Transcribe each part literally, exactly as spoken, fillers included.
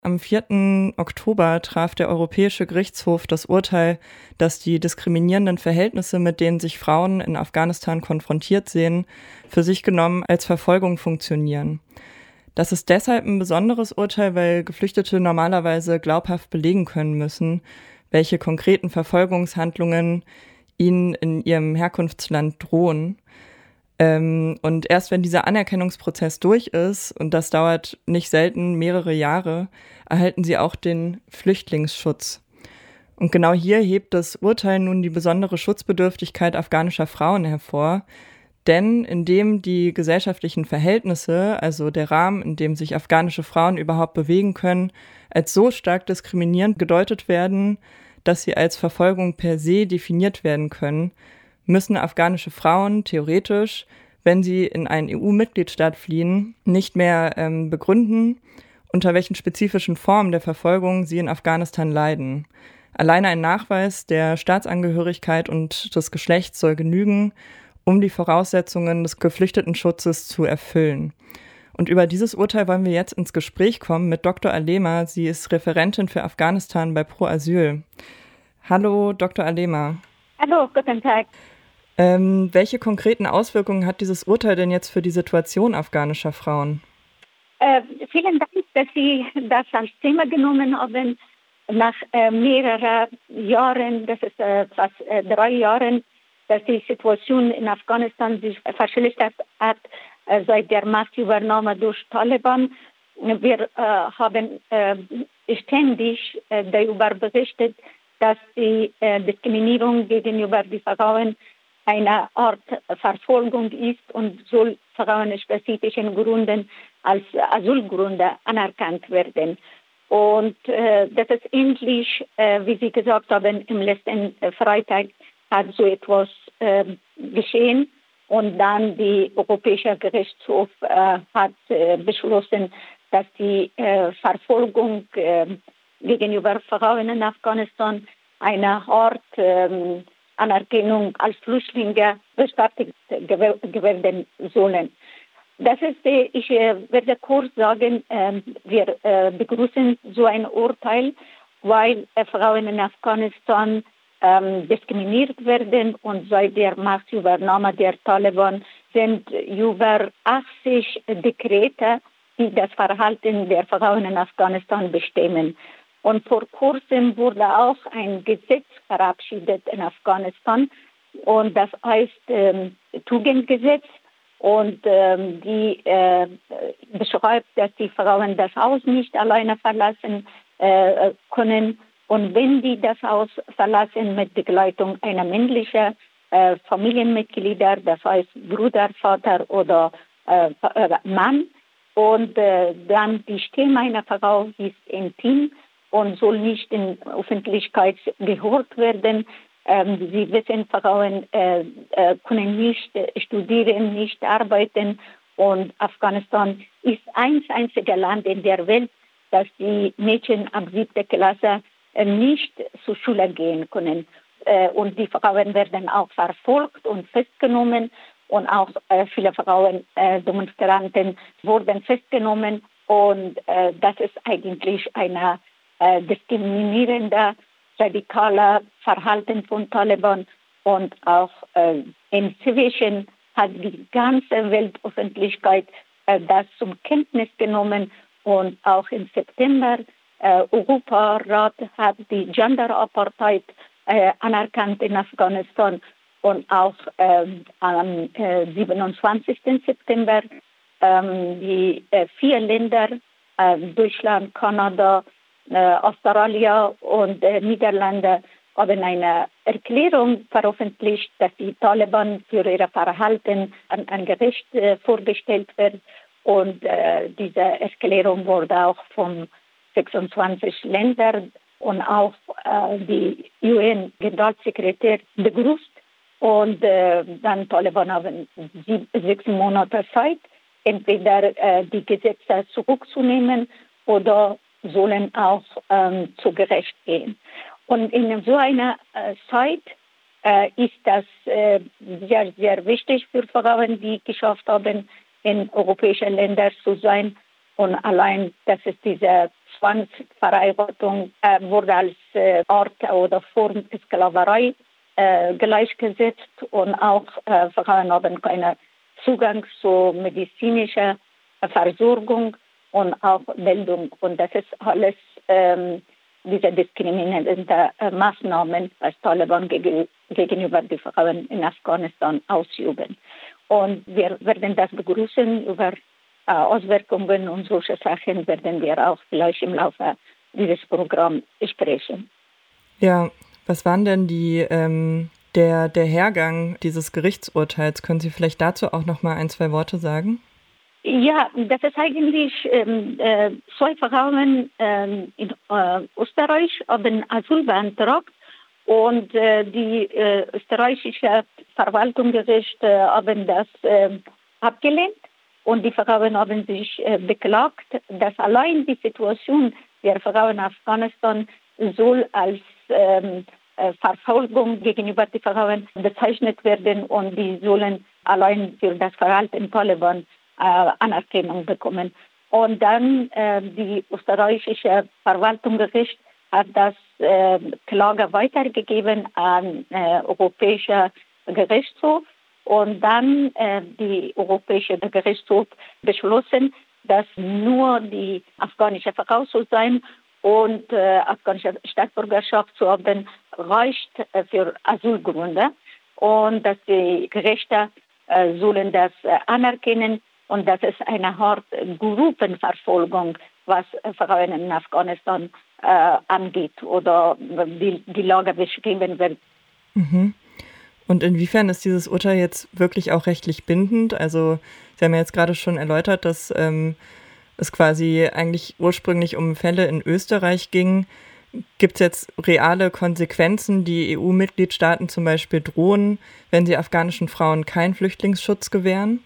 Am vierten Oktober traf der Europäische Gerichtshof das Urteil, dass die diskriminierenden Verhältnisse, mit denen sich Frauen in Afghanistan konfrontiert sehen, für sich genommen als Verfolgung funktionieren. Das ist deshalb ein besonderes Urteil, weil Geflüchtete normalerweise glaubhaft belegen können müssen, welche konkreten Verfolgungshandlungen ihnen in ihrem Herkunftsland drohen. Ähm, und erst wenn dieser Anerkennungsprozess durch ist, und das dauert nicht selten mehrere Jahre, erhalten sie auch den Flüchtlingsschutz. Und genau hier hebt das Urteil nun die besondere Schutzbedürftigkeit afghanischer Frauen hervor, denn indem die gesellschaftlichen Verhältnisse, also der Rahmen, in dem sich afghanische Frauen überhaupt bewegen können, als so stark diskriminierend gedeutet werden, dass sie als Verfolgung per se definiert werden können, müssen afghanische Frauen theoretisch, wenn sie in einen E U-Mitgliedstaat fliehen, nicht mehr ähm, begründen, unter welchen spezifischen Formen der Verfolgung sie in Afghanistan leiden. Alleine ein Nachweis der Staatsangehörigkeit und des Geschlechts soll genügen, um die Voraussetzungen des Geflüchtetenschutzes zu erfüllen. Und über dieses Urteil wollen wir jetzt ins Gespräch kommen mit Doktor Alema. Sie ist Referentin für Afghanistan bei Pro Asyl. Hallo, Doktor Alema. Hallo, guten Tag. Ähm, welche konkreten Auswirkungen hat dieses Urteil denn jetzt für die Situation afghanischer Frauen? Äh, vielen Dank, dass Sie das als Thema genommen haben. Nach äh, mehreren Jahren, das ist äh, fast äh, drei Jahren, dass die Situation in Afghanistan sich verschlechtert hat, äh, seit der Machtübernahme durch Taliban. Wir äh, haben äh, ständig äh, darüber berichtet, dass die äh, Diskriminierung gegenüber den Frauen eine Art Verfolgung ist und soll Frauen spezifischen Gründen als Asylgründe anerkannt werden. Und äh, das ist endlich, äh, wie Sie gesagt haben, im letzten äh, Freitag hat so etwas äh, geschehen. Und dann die Europäische Gerichtshof äh, hat äh, beschlossen, dass die äh, Verfolgung äh, gegenüber Frauen in Afghanistan eine Art äh, Anerkennung als Flüchtlinge bestattet werden sollen. Das ist, ich werde kurz sagen, wir begrüßen so ein Urteil, weil Frauen in Afghanistan diskriminiert werden und seit der Machtübernahme der Taliban sind über achtzig Dekrete, die das Verhalten der Frauen in Afghanistan bestimmen. Und vor kurzem wurde auch ein Gesetz verabschiedet in Afghanistan und das heißt ähm, Tugendgesetz und ähm, die äh, beschreibt, dass die Frauen das Haus nicht alleine verlassen äh, können und wenn die das Haus verlassen mit Begleitung einer männlichen äh, Familienmitglieder, das heißt Bruder, Vater oder äh, Mann und äh, dann die Stimme einer Frau ist intim und soll nicht in Öffentlichkeit gehört werden. Ähm, Sie wissen, Frauen äh, äh, können nicht äh, studieren, nicht arbeiten. Und Afghanistan ist ein einziges Land in der Welt, dass die Mädchen ab siebter Klasse äh, nicht zur Schule gehen können. Äh, und die Frauen werden auch verfolgt und festgenommen. Und auch äh, viele Frauen, äh, Demonstranten, wurden festgenommen. Und äh, das ist eigentlich eine Äh, diskriminierender, radikaler Verhalten von Taliban und auch äh, inzwischen hat die ganze Weltöffentlichkeit äh, das zum Kenntnis genommen und auch im September äh, Europarat hat die Gender Apartheid äh, anerkannt in Afghanistan und auch äh, am äh, siebenundzwanzigsten September äh, die äh, vier Länder äh, Deutschland, Kanada, Australien und äh, Niederlande haben eine Erklärung veröffentlicht, dass die Taliban für ihr Verhalten an ein Gericht äh, vorgestellt wird. Und äh, diese Erklärung wurde auch von sechsundzwanzig Ländern und auch äh, die U N-Generalsekretär begrüßt. Und äh, dann Taliban haben sieb, sechs Monate Zeit, entweder äh, die Gesetze zurückzunehmen oder sollen auch ähm, zu Gericht gehen. Und in so einer äh, Zeit äh, ist das äh, sehr, sehr wichtig für Frauen, die geschafft haben, in europäischen Ländern zu sein. Und allein, dass es diese Zwangsverheiratung äh, wurde als äh, Art oder Form der Sklaverei äh, gleichgesetzt und auch äh, Frauen haben keinen Zugang zu medizinischer Versorgung und auch Bildung. Und das ist alles ähm, diese diskriminierenden äh, Maßnahmen, was Taliban geg- gegenüber den Frauen in Afghanistan ausüben. Und wir werden das begrüßen. Über äh, Auswirkungen und solche Sachen werden wir auch vielleicht im Laufe dieses Programms sprechen. Ja, was waren denn die ähm, der, der Hergang dieses Gerichtsurteils? Können Sie vielleicht dazu auch noch mal ein, zwei Worte sagen? Ja, das ist eigentlich ähm, äh, zwei Frauen ähm, in äh, Österreich haben Asyl beantragt und äh, die äh, österreichische Verwaltungsgericht äh, haben das äh, abgelehnt und die Frauen haben sich äh, beklagt, dass allein die Situation der Frauen in Afghanistan soll als ähm, äh, Verfolgung gegenüber den Frauen bezeichnet werden und die sollen allein für das Verhalten Taliban äh, Anerkennung bekommen. Und dann äh, die österreichische Verwaltungsgericht hat das äh, Klage weitergegeben an äh, Europäischen Gerichtshof und dann äh, die Europäische Gerichtshof beschlossen, dass nur die afghanische Frau soll sein und äh, afghanische Staatsbürgerschaft zu haben reicht äh, für Asylgründe und dass die Gerichte äh, sollen das äh, anerkennen. Und das ist eine Art Gruppenverfolgung, was Frauen in Afghanistan äh, angeht oder die, die Lage beschrieben wird. Mhm. Und inwiefern ist dieses Urteil jetzt wirklich auch rechtlich bindend? Also Sie haben ja jetzt gerade schon erläutert, dass ähm, es quasi eigentlich ursprünglich um Fälle in Österreich ging. Gibt es jetzt reale Konsequenzen, die E U-Mitgliedstaaten zum Beispiel drohen, wenn sie afghanischen Frauen keinen Flüchtlingsschutz gewähren?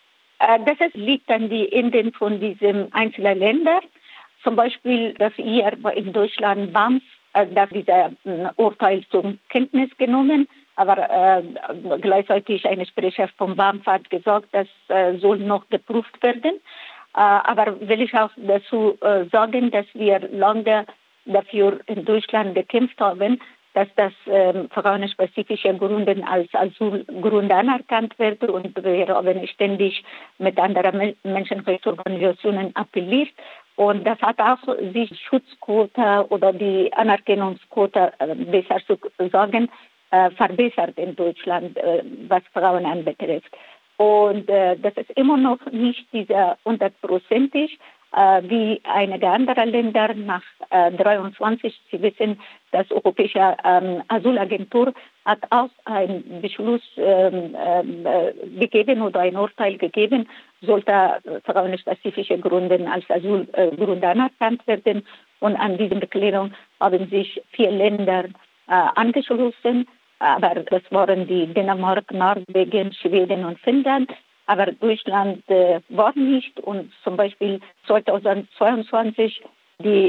Das ist, liegt an den Enden von diesen einzelnen Ländern. Zum Beispiel, dass ihr in Deutschland B A M F, dass dieser Urteil zur Kenntnis genommen, aber äh, gleichzeitig ein Sprecher vom B A M F hat gesagt, das äh, soll noch geprüft werden. Äh, aber will ich auch dazu äh, sagen, dass wir lange dafür in Deutschland gekämpft haben, dass das ähm, frauenspezifische Gründe als Asylgründe anerkannt wird und wir haben ständig mit anderen Menschenrechtsorganisationen appelliert und das hat auch die Schutzquote oder die Anerkennungsquote, äh, besser zu sagen, äh, verbessert in Deutschland, äh, was Frauen anbetrifft. Und äh, das ist immer noch nicht dieser hundertprozentig, äh, wie einige andere Länder nach äh, dreiundzwanzig. Sie wissen, das Europäische ähm, Asylagentur hat auch einen Beschluss ähm, äh, gegeben oder ein Urteil gegeben, sollte frauenspezifische Gründe als Asylgründe anerkannt werden. Und an diese Erklärung haben sich vier Länder äh, angeschlossen. Aber das waren die Dänemark, Norwegen, Schweden und Finnland. Aber Deutschland äh, war nicht. Und zum Beispiel zweitausendzweiundzwanzig die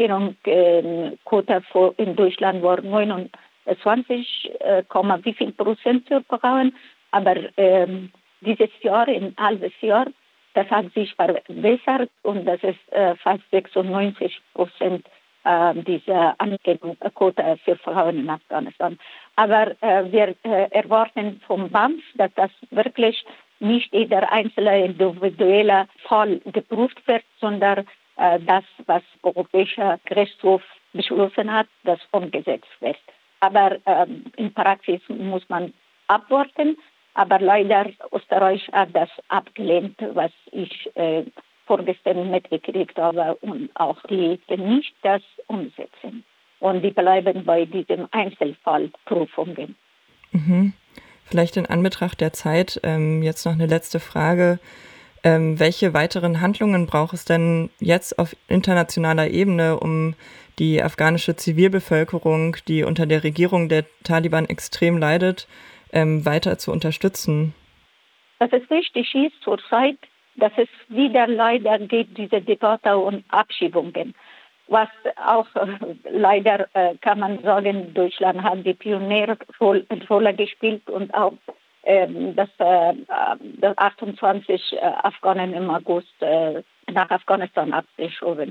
Anerkennungsquote äh, in Deutschland war neunundzwanzig, äh, wie viel Prozent für Frauen. Aber ähm, dieses Jahr, ein halbes Jahr, das hat sich verbessert und das ist äh, fast sechsundneunzig Prozent äh, diese Anerkennungsquote für Frauen in Afghanistan. Aber äh, wir äh, erwarten vom B A M F, dass das wirklich nicht jeder einzelne individuelle Fall geprüft wird, sondern äh, das, was der Europäische Gerichtshof beschlossen hat, das umgesetzt wird. Aber äh, in Praxis muss man abwarten. Aber leider Österreich hat das abgelehnt, was ich äh, vorgestern mitgekriegt habe und auch die nicht das umsetzen. Und die bleiben bei diesem Einzelfallprüfungen. Mhm. Vielleicht in Anbetracht der Zeit ähm, jetzt noch eine letzte Frage. Ähm, welche weiteren Handlungen braucht es denn jetzt auf internationaler Ebene, um die afghanische Zivilbevölkerung, die unter der Regierung der Taliban extrem leidet, ähm, weiter zu unterstützen? Was es wichtig ist zurzeit, dass es wieder leider geht, diese Debatte und Abschiebungen. Was auch äh, leider, äh, kann man sagen, Deutschland hat die Pionierrolle gespielt und auch ähm, dass äh, das achtundzwanzig äh, Afghanen im August äh, nach Afghanistan abgeschoben.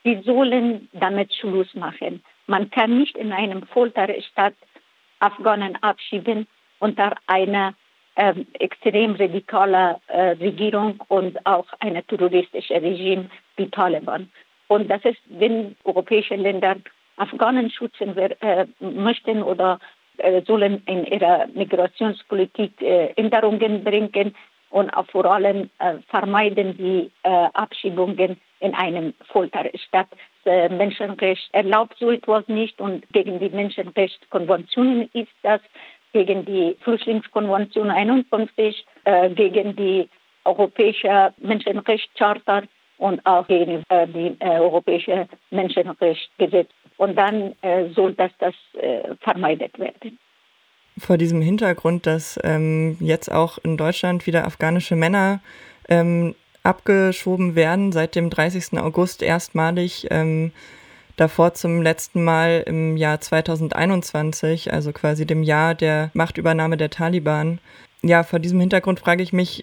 Sie sollen damit Schluss machen. Man kann nicht in einem Folterstaat Afghanen abschieben unter einer ähm, extrem radikaler äh, Regierung und auch einer terroristischen Regime wie Taliban. Und das ist, wenn europäische Länder Afghanen schützen äh, möchten oder äh, sollen in ihrer Migrationspolitik äh, Änderungen bringen und auch vor allem äh, vermeiden die äh, Abschiebungen in einem Folterstaat. Das Menschenrecht erlaubt so etwas nicht und gegen die Menschenrechtskonventionen ist das, gegen die Flüchtlingskonvention einundfünfzig, äh, gegen die Europäische Menschenrechtscharta und auch gegen äh, die äh, Europäische Menschenrechtsgesetz. Und dann äh, soll das, das äh, vermeidet werden. Vor diesem Hintergrund, dass ähm, jetzt auch in Deutschland wieder afghanische Männer ähm, abgeschoben werden, seit dem dreißigsten August erstmalig, ähm, davor zum letzten Mal im Jahr zweitausendeinundzwanzig, also quasi dem Jahr der Machtübernahme der Taliban. Ja, vor diesem Hintergrund frage ich mich,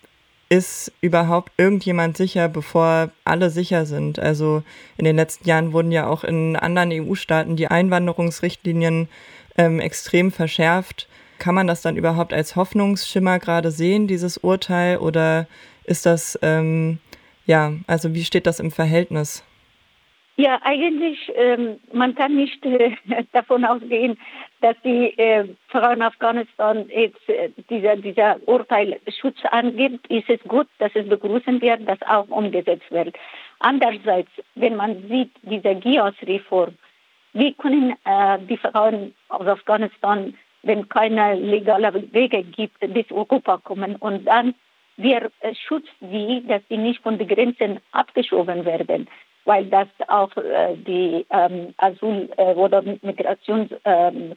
ist überhaupt irgendjemand sicher, bevor alle sicher sind? Also in den letzten Jahren wurden ja auch in anderen E U-Staaten die Einwanderungsrichtlinien ähm, extrem verschärft. Kann man das dann überhaupt als Hoffnungsschimmer gerade sehen, dieses Urteil? Oder ist das, ähm, ja, also wie steht das im Verhältnis? Ja, eigentlich, ähm, man kann nicht äh, davon ausgehen, dass die äh, Frauen in Afghanistan jetzt äh, dieser, dieser Urteil Schutz angibt. Ist es gut, dass es begrüßen wird, dass auch umgesetzt wird. Andererseits, wenn man sieht, diese G I A S-Reform, wie können äh, die Frauen aus Afghanistan, wenn keine legalen Wege gibt, bis Europa kommen und dann wir äh, schützen sie, dass sie nicht von den Grenzen abgeschoben werden, weil das auch äh, die ähm, Asyl- äh, oder Migrationspolitik ähm,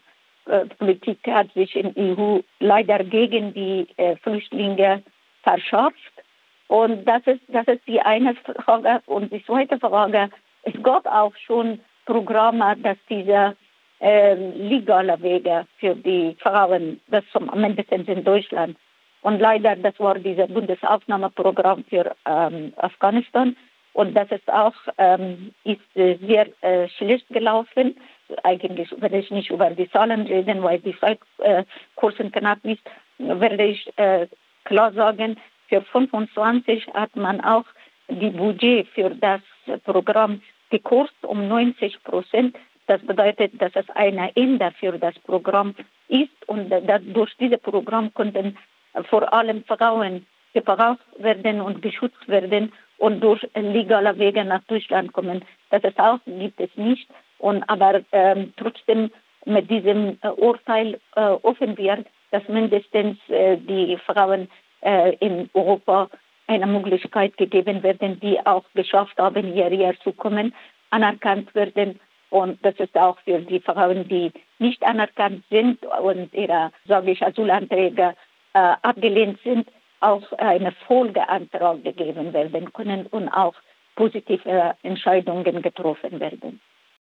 äh, hat sich in der E U leider gegen die äh, Flüchtlinge verschärft. Und das ist, das ist die eine Frage. Und die zweite Frage, es gab auch schon Programme, dass diese äh, legale Wege für die Frauen, das zum mindestens in Deutschland. Und leider, das war dieses Bundesaufnahmeprogramm für ähm, Afghanistan. Und das ist auch ähm, ist äh, sehr äh, schlecht gelaufen. Eigentlich werde ich nicht über die Zahlen reden, weil die Zeit äh, kurz und knapp ist. Werde ich äh, klar sagen, für fünfundzwanzig hat man auch die Budget für das Programm gekürzt um neunzig Prozent. Das bedeutet, dass es ein Ende für das Programm ist und dass durch dieses Programm konnten vor allem Frauen gebraucht werden und geschützt werden und durch legale Wege nach Deutschland kommen. Das ist auch, gibt es nicht. Und aber ähm, trotzdem mit diesem äh, Urteil äh, offen wird, dass mindestens äh, die Frauen äh, in Europa eine Möglichkeit gegeben werden, die auch geschafft haben, hierher zu kommen, anerkannt werden. Und das ist auch für die Frauen, die nicht anerkannt sind und ihre, sage ich, Asylanträge äh, abgelehnt sind, auch eine Folgeantrag gegeben werden können und auch positive Entscheidungen getroffen werden.